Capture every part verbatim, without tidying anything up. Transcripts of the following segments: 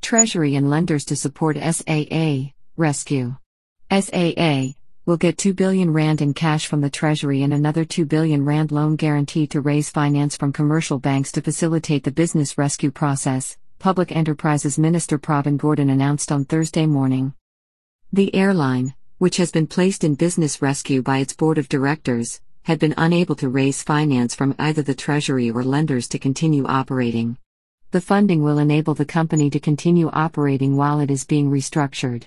Treasury and lenders to support S A A rescue. S A A will get two billion rand in cash from the Treasury and another two billion rand loan guarantee to raise finance from commercial banks to facilitate the business rescue process, Public Enterprises Minister Pravin Gordhan announced on Thursday morning. The airline, which has been placed in business rescue by its board of directors, had been unable to raise finance from either the Treasury or lenders to continue operating. The funding will enable the company to continue operating while it is being restructured.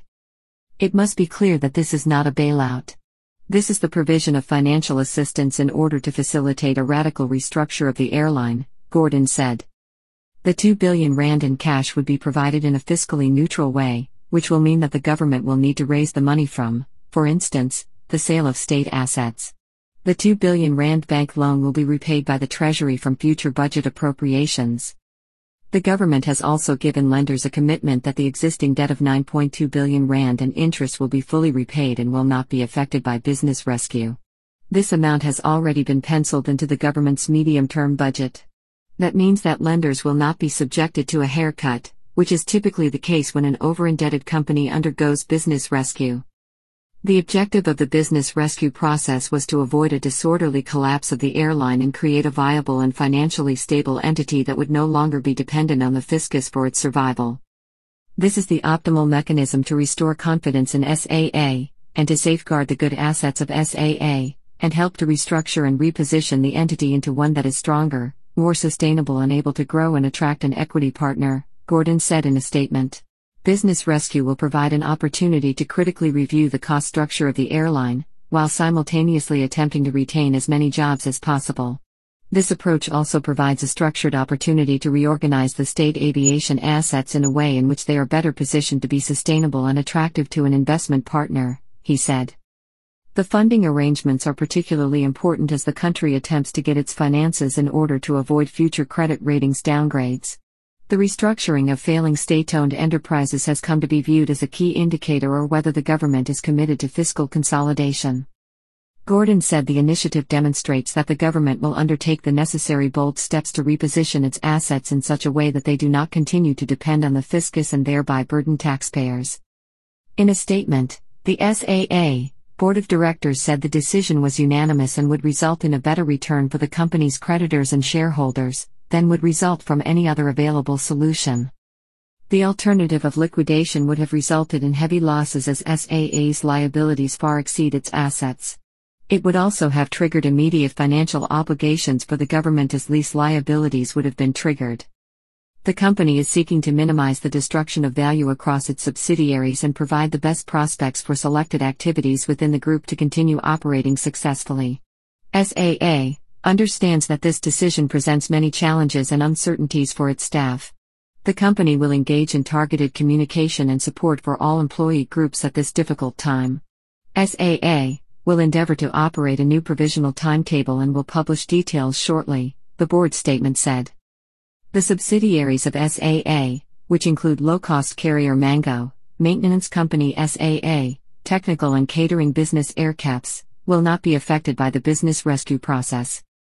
It must be clear that this is not a bailout. This is the provision of financial assistance in order to facilitate a radical restructure of the airline, Gordhan said. The two billion rand in cash would be provided in a fiscally neutral way, which will mean that the government will need to raise the money from, for instance, the sale of state assets. The two billion rand bank loan will be repaid by the Treasury from future budget appropriations. The government has also given lenders a commitment that the existing debt of nine point two billion rand and interest will be fully repaid and will not be affected by business rescue. This amount has already been penciled into the government's medium-term budget. That means that lenders will not be subjected to a haircut, which is typically the case when an over-indebted company undergoes business rescue. The objective of the business rescue process was to avoid a disorderly collapse of the airline and create a viable and financially stable entity that would no longer be dependent on the fiscus for its survival. This is the optimal mechanism to restore confidence in S A A, and to safeguard the good assets of S A A, and help to restructure and reposition the entity into one that is stronger, more sustainable and able to grow and attract an equity partner, Gordhan said in a statement. Business rescue will provide an opportunity to critically review the cost structure of the airline, while simultaneously attempting to retain as many jobs as possible. This approach also provides a structured opportunity to reorganize the state aviation assets in a way in which they are better positioned to be sustainable and attractive to an investment partner, he said. The funding arrangements are particularly important as the country attempts to get its finances in order to avoid future credit ratings downgrades. The restructuring of failing state-owned enterprises has come to be viewed as a key indicator of whether the government is committed to fiscal consolidation. Gordhan said the initiative demonstrates that the government will undertake the necessary bold steps to reposition its assets in such a way that they do not continue to depend on the fiscus and thereby burden taxpayers. In a statement, the S A A Board of Directors said the decision was unanimous and would result in a better return for the company's creditors and shareholders than would result from any other available solution. The alternative of liquidation would have resulted in heavy losses as S A A's liabilities far exceed its assets. It would also have triggered immediate financial obligations for the government as lease liabilities would have been triggered. The company is seeking to minimize the destruction of value across its subsidiaries and provide the best prospects for selected activities within the group to continue operating successfully. S A A understands that this decision presents many challenges and uncertainties for its staff. The company will engage in targeted communication and support for all employee groups at this difficult time. S A A will endeavor to operate a new provisional timetable and will publish details shortly, the board statement said. The subsidiaries of S A A, which include low-cost carrier Mango, maintenance company S A A, technical and catering business AirCaps, will not be affected by the business rescue process.